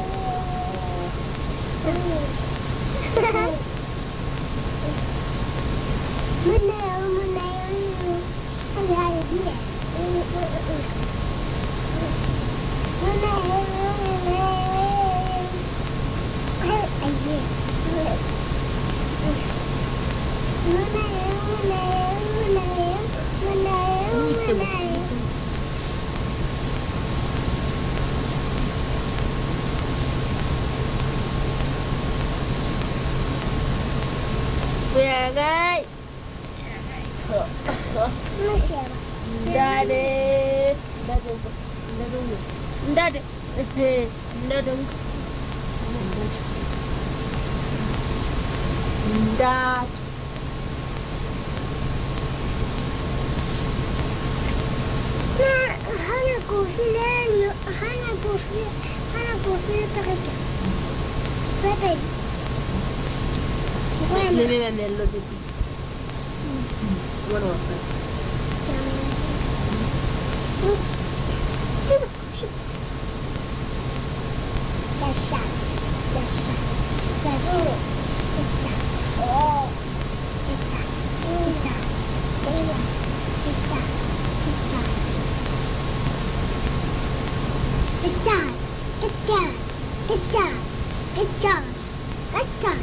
Menayu, menayu. Menayu dia. Menayu, menayu. Aye. Menayu, menayu, menayu, menayu, menayu. Bea gai. Masih apa? Ndade. Ndade. Ndade. Ndade. Ndade. Ndade. Nah, hana kofinya, hana kofinya, hana kofinya terkejut. Saya Le me me lo de ti. Bueno, o sea. Dasar, dasar, dasar, dasar. Oh, dasar, dasar, dasar, dasar, dasar, dasar, dasar, dasar, dasar.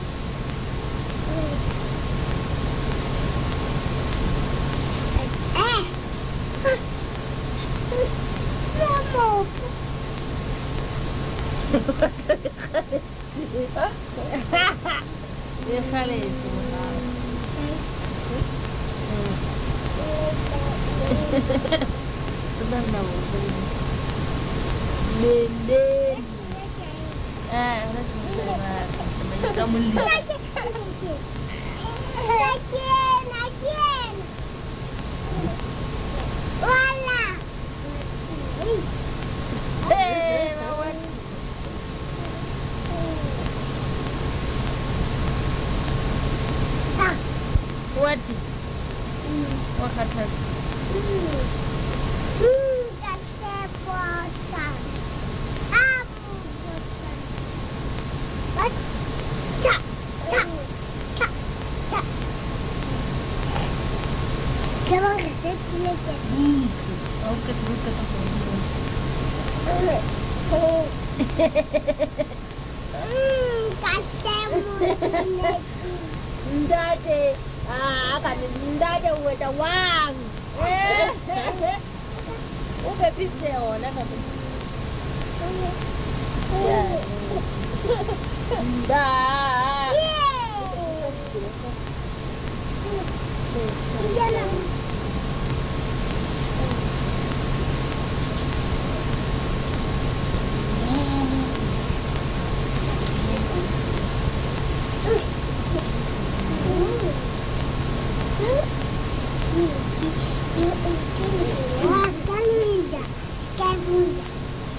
Déjale tu Bende. Ah, ahora sí me está muy lindo. Again, again. Hola. Eh, mamá. What? What happened? Siapa resep ini kan? Oke, terus kita terus. Hmm, kasemu. Ndade. Ah, kan ndade uweta wang. Eh. Ube piste ona kan. Ya. Nda. Wah, sekali aja, sekali aja.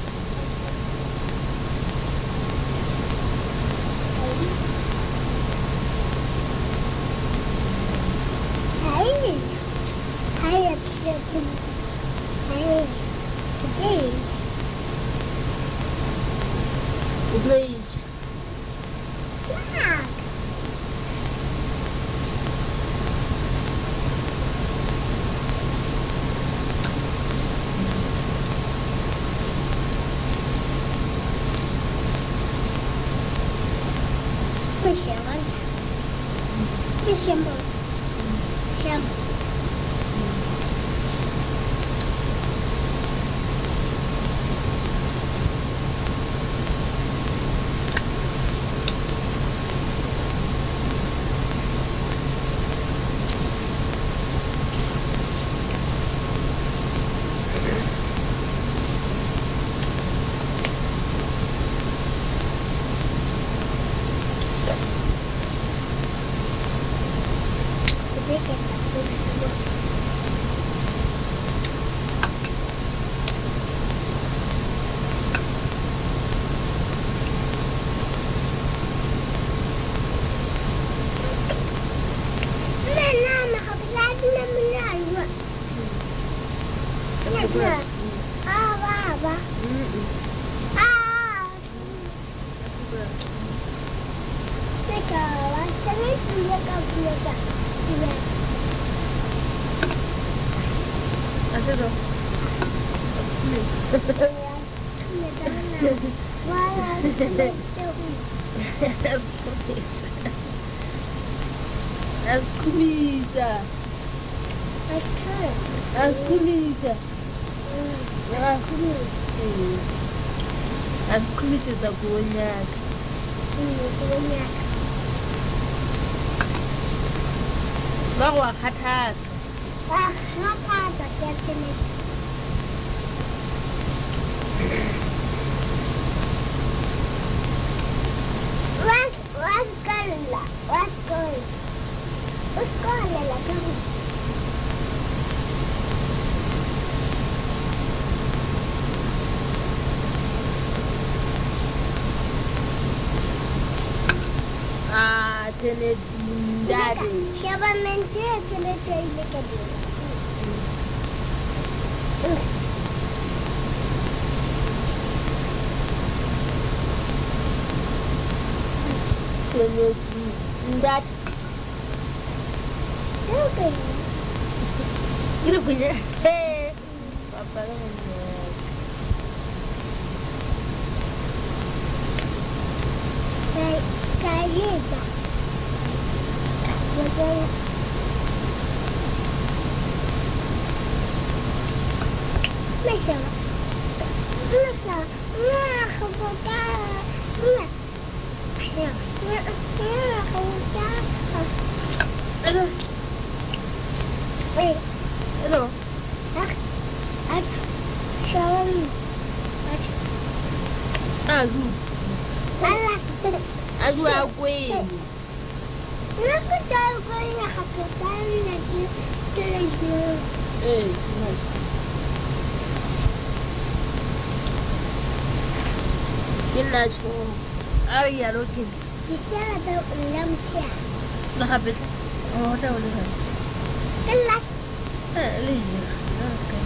Hai, hai, hai, hai, please. Please. Jack.为什么？为什么？什么？Apa apa? Ah, mereka macam itu dia kabur tak? Hace eso. As comidas. As comidas. As comidas. As comidas. As comidas. As comidas za kuonyaka. wa go a kgathatsa wa kgathatsa ke tsene was was kalla was kall was kalla la kamu ah tene ndade shaba mente tene tele kadira tene ndade okay kira punya eh papa lo kai kayeta wajen Masha Masha ma khabuka ma ya ma khabuka aduh eh aduh ak ak shawan ak azu Allah azu akwe Naku tahu kau yang hakikat lagi tulis eh mas kina cho ari ya rokin bisa ada enam sia. na habit oh ta wala Kelas eh lih okay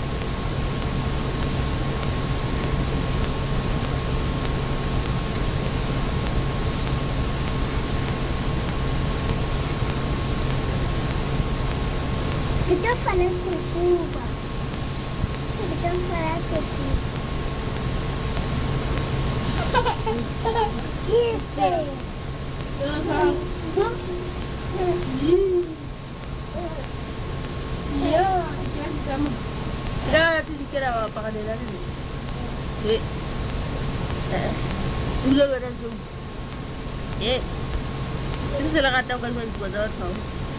kita falasi Cuba. Kita falasi Cuba. Jesse. لا تذكر وقعد لا ايه ولا ولا نشوف ايه بس لا قاعد تقول من جوازاتهم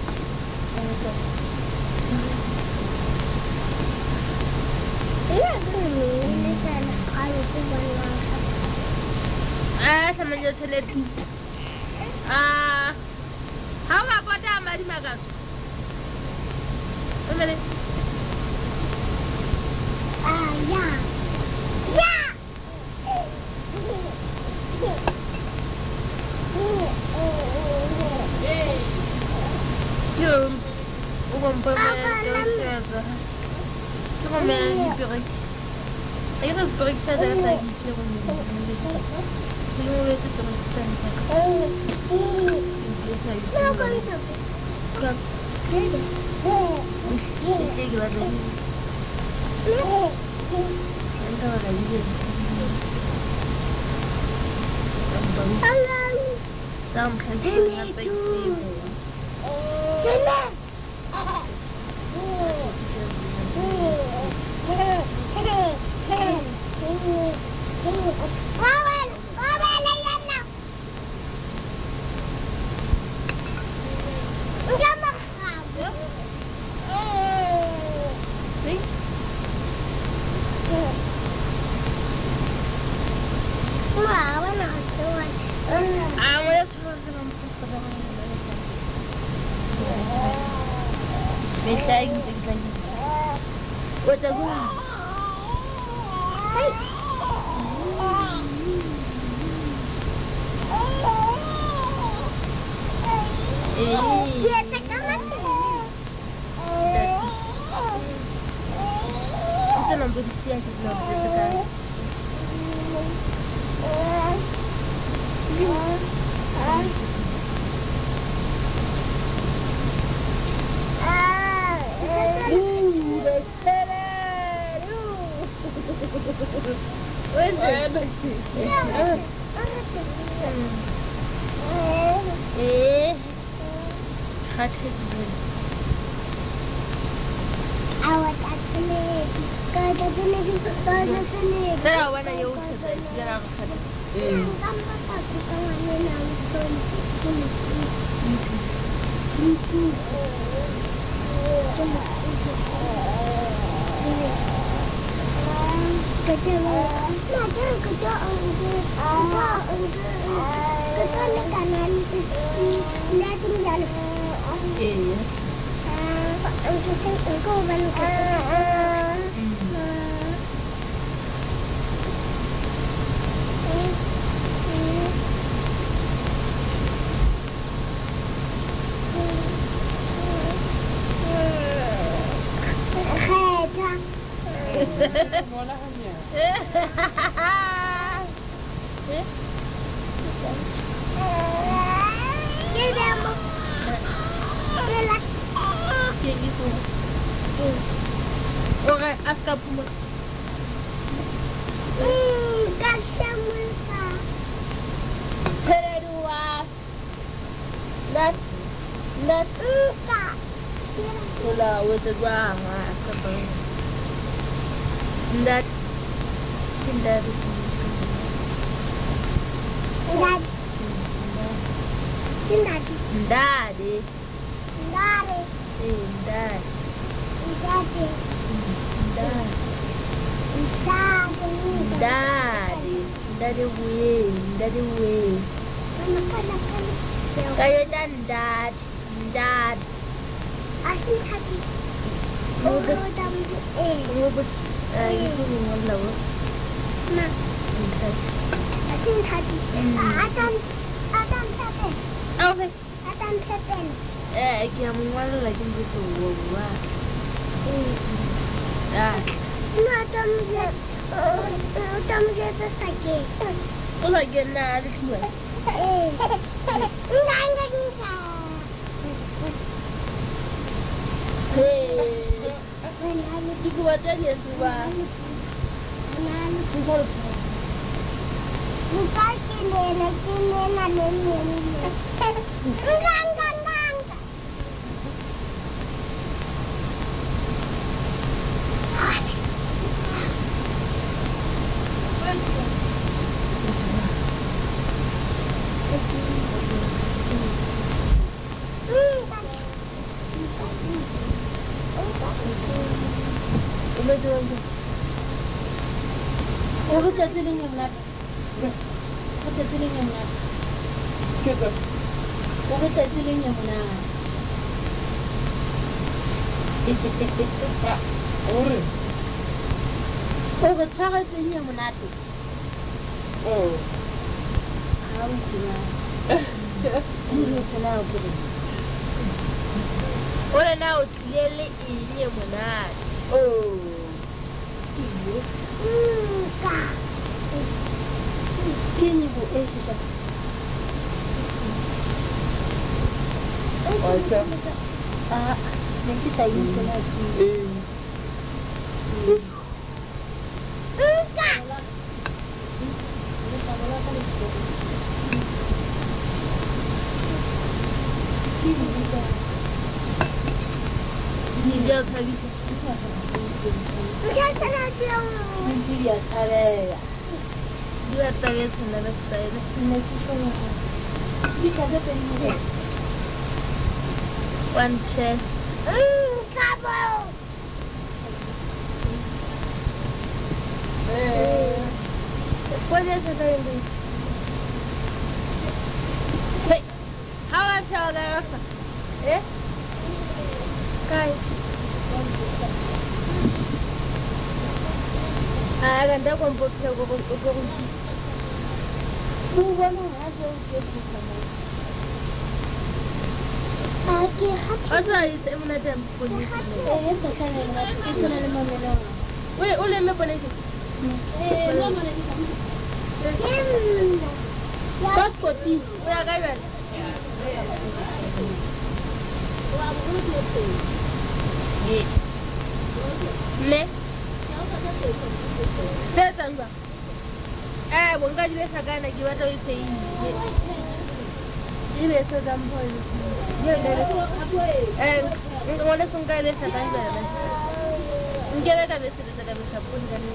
Iya, ini kan kalau tu banyak. ah sama je teletu ah hawa pada mari magazu amene Ah, ya. Ya. yo ugon pa me dosa como me direct aí das direct já sai isso eu não não é tudo no distância Não conta. claro isso é igual então ela vive Tangan. Sam khaji na peki Jangan. Wawan, wawan layan na. Enggak mahal. see Wawan aku. ah wala sunan sunan pasama me sai ngi ngi wata go Dia cakap mati. kita nampak di sini kita nampak sekarang eh hati Awak tak boleh. Kau tak boleh. Kau tak boleh. tara wana yau ta tsira hati Kan bapak aku kawan nak Yes. Engkau sih engkau baru kesana. Wala hanya. Kita mau kelas. Kayak gitu. Oke, aska puma. Hmm, kata Musa. Teredua. Nat. Nat. Enggak. Wala, wajah gua nggak aska puma. Nat. Nat. Dad. Dad. Daddy. Dad. Eh, dad. Dad. Dad. Dad. Daddy. Daddy way. Daddy way. Kana kana kana. Kayak dan dad. Dad. Asin hati. Oh, dam eh. Robot. Eh, itu wala was. Ma, Cinta. asin hati. Atam atam pepe. Okay. Atam pepe. Eh, kaya mo wala lagi gusto wawa. Ah, Ma atam jet. Atam jet sakit. wala gana adik mo. Eh. Enggak enggak enggak. Hey, Mana di ko baca dia coba. mana Ini salah salah. Buka kilena kilena lele. Enggak enggak enggak. Udah coba. Oh, kita jadi yang nat. Kita jadi yang nat. Kita. Oh, kita jadi yang nat. Ore. Oh, kita jadi yang nat. Oh. How kira? Ini tana utuh. Ora na utlele ini munat. Oh. Enggak. Kini bu eh sisa. Acha. Ah, nanti saya pun lagi. Eh. Enggak. Dia habis. Enggak salah dia. Dia salah. Dia salah sebenarnya saya. Bisa dapat ini. One ten. Enggak mau. Eh. What is it saying? Hey, how I tell that? Eh? Kai. Ah, ganda ko po ko ko ko ko kis. Buwa mo ha jo ko kisa mo. Aki hati. Asa ite muna dem ko ni. Eh, esa kana na ito na naman na. Wait, ule me pole si. Eh, no mo na kita. Kim. Kasko ti. Uya kai ben. Ye. Me. Sasa ngwa. Eh, wanga jile sagana kiwata ipe hii. Ibe so dambo ile sinti. Ye ndele so. Eh, ngone sunga ile sagana ile. Ngebe kabisa ile kabisa puni gani.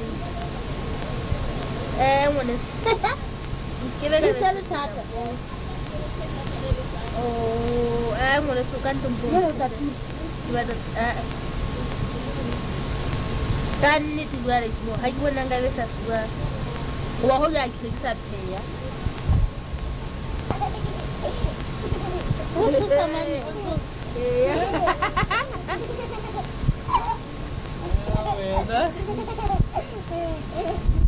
Eh, ngone so. Ngebe kabisa tata. Oh, eh kaya mo nasukan tumpong. Yun sa pi. Diba dat ah. Kan ni tigwa ri mo hay wona nga besa suwa. Wa ho ya kisisa peya. Uso sa man. Eh. Ah, bueno.